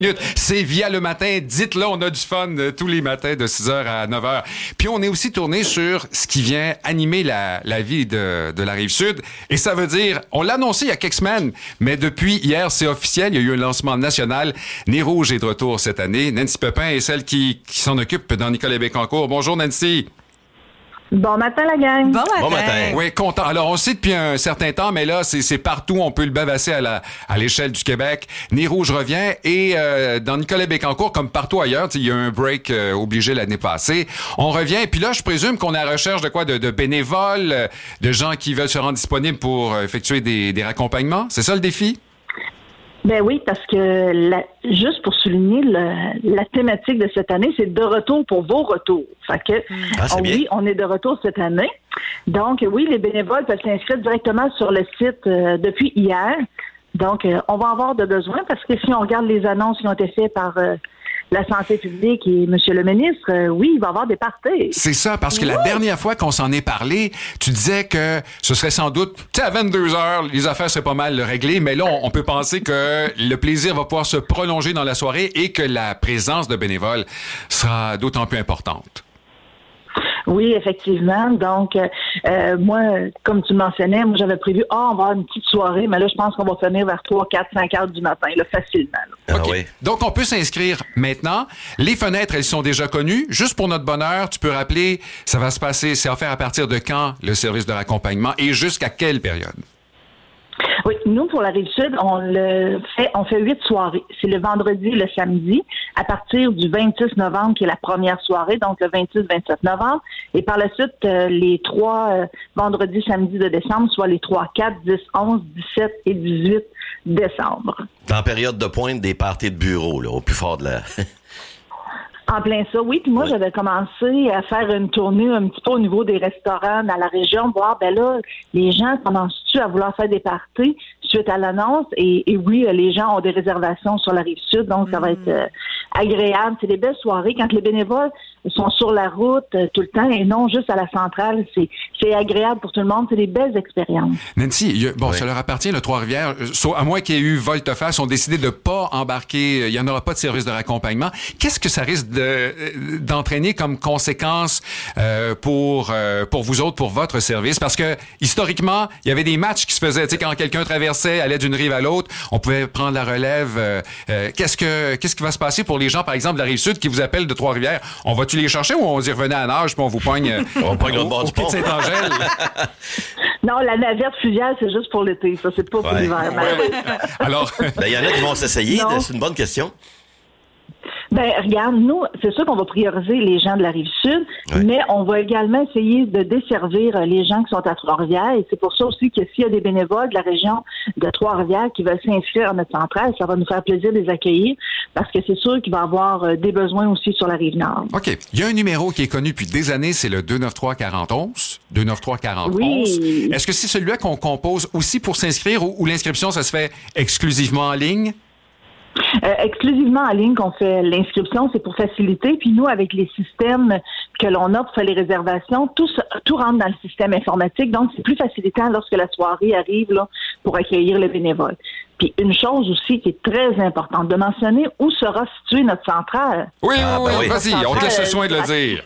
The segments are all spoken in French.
C'est via le matin. Dites-le, on a du fun tous les matins de 6h à 9h. Puis on est aussi tourné sur ce qui vient animer la vie de la Rive-Sud. Et ça veut dire, on l'a annoncé il y a quelques semaines, mais depuis hier, c'est officiel. Il y a eu un lancement national. Nez Rouge est de retour cette année. Nancy Pepin est celle qui s'en occupe dans Nicolet-Bécancour. Bonjour Nancy. Bon matin, la gang. Bon matin. Oui, content. Alors, on sait depuis un certain temps, mais là, c'est partout. On peut le bavasser à l'échelle du Québec. Nez Rouge revient et dans Nicolet-Bécancour, comme partout ailleurs, il y a eu un break obligé l'année passée. On revient. Et puis là, je présume qu'on est à la recherche de quoi? De bénévoles, de gens qui veulent se rendre disponibles pour effectuer des raccompagnements. C'est ça le défi? Ben oui, parce que juste pour souligner, la thématique de cette année, c'est de retour pour vos retours. Fait que oui, on est de retour cette année. Donc oui, les bénévoles peuvent s'inscrire directement sur le site depuis hier. Donc on va avoir de besoin parce que si on regarde les annonces qui ont été faites par la santé publique et M. le ministre, oui, il va y avoir des parties. C'est ça, parce que la dernière fois qu'on s'en est parlé, tu disais que ce serait sans doute, tu sais, à 22h, les affaires seraient pas mal réglées, mais là, on peut penser que le plaisir va pouvoir se prolonger dans la soirée et que la présence de bénévoles sera d'autant plus importante. Oui, effectivement. Donc, moi, comme tu le mentionnais, moi, j'avais prévu, on va avoir une petite soirée, mais là, je pense qu'on va finir vers 3, 4, 5 heures du matin, là, facilement. Là. OK. Oui. Donc, on peut s'inscrire maintenant. Les fenêtres, elles sont déjà connues. Juste pour notre bonheur, tu peux rappeler, ça va se passer, c'est offert à partir de quand, le service de raccompagnement, et jusqu'à quelle période? Oui, nous, pour la Rive-Sud, on fait 8 soirées. C'est le vendredi et le samedi, à partir du 26 novembre, qui est la première soirée, donc le 26-27 novembre. Et par la suite, les 3 vendredis, samedis de décembre, soit les 3, 4, 10, 11, 17 et 18 décembre. Dans période de pointe, des parties de bureau, là, au plus fort de la... En plein ça, oui. Puis moi, j'avais commencé à faire une tournée un petit peu au niveau des restaurants dans la région, voir, ben là, les gens commencent-tu à vouloir faire des parties suite à l'annonce? Et oui, les gens ont des réservations sur la Rive-Sud, donc ça va être agréable. C'est des belles soirées. Quand les bénévoles sont sur la route tout le temps et non juste à la centrale, c'est agréable pour tout le monde. C'est des belles expériences. Nancy, ça leur appartient, le Trois-Rivières. À moins qu'il y ait eu volte-face, ont décidé de pas embarquer. Il n'y en aura pas de service de raccompagnement. Qu'est-ce que ça risque d'entraîner comme conséquence pour vous autres, pour votre service? Parce que historiquement, il y avait des matchs qui se faisaient. Tu sais, quand quelqu'un traversait, allait d'une rive à l'autre, on pouvait prendre la relève. Qu'est-ce qui va se passer pour les gens, par exemple, de la Rive-Sud qui vous appellent de Trois-Rivières? On va-tu les chercher ou on y revenait à nage puis on vous pogne on pogne le bord du pont. Saint-Angèle? Non, la navette fluviale, c'est juste pour l'été. Ça, c'est pas pour l'hiver. Alors, il y en a qui vont s'essayer. C'est une bonne question. Ben, regarde, nous, c'est sûr qu'on va prioriser les gens de la Rive-Sud, mais on va également essayer de desservir les gens qui sont à Trois-Rivières. Et c'est pour ça aussi que s'il y a des bénévoles de la région de Trois-Rivières qui veulent s'inscrire à notre centrale, ça va nous faire plaisir de les accueillir parce que c'est sûr qu'il va y avoir des besoins aussi sur la Rive-Nord. OK. Il y a un numéro qui est connu depuis des années, c'est le 293-4011. 293-4011. Oui. Est-ce que c'est celui-là qu'on compose aussi pour s'inscrire ou l'inscription, ça se fait exclusivement en ligne? Exclusivement en ligne qu'on fait l'inscription, c'est pour faciliter. Puis nous, avec les systèmes que l'on a pour faire les réservations, tout rentre dans le système informatique. Donc, c'est plus facilitant lorsque la soirée arrive là, pour accueillir les bénévoles. Puis une chose aussi qui est très importante de mentionner, où sera située notre centrale? Oui, vas-y, on te laisse le soin de le dire.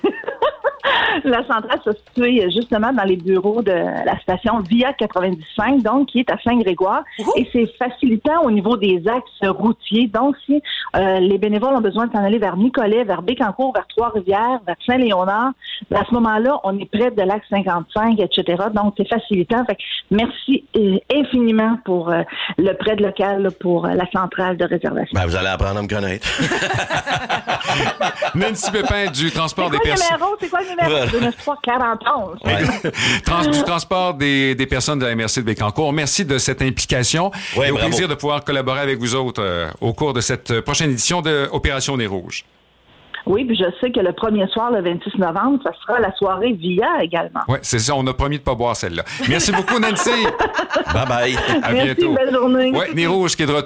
La centrale se situe justement dans les bureaux de la station Via 95, donc qui est à Saint-Grégoire. Et c'est facilitant au niveau des axes routiers. Donc, si les bénévoles ont besoin de s'en aller vers Nicolet, vers Bécancour, vers Trois-Rivières, vers Saint-Léonard, à ce moment-là, on est près de l'axe 55, etc. Donc, c'est facilitant. Fait que merci infiniment pour le prêt local là, pour la centrale de réservation. Ben, vous allez apprendre à me connaître. Nancy Pepin du transport des personnes. C'est quoi le numéro? 293-4011. Du transport des personnes de la MRC de Bécancour. Merci de cette implication et au plaisir de pouvoir collaborer avec vous autres au cours de cette prochaine édition de Opération Nez Rouge. Oui, puis je sais que le premier soir, le 26 novembre, ça sera la soirée Via également. Oui, c'est ça. On a promis de ne pas boire celle-là. Merci beaucoup, Nancy. Bye-bye. À bientôt. Merci, belle journée. Oui, Nez Rouge qui est de retour.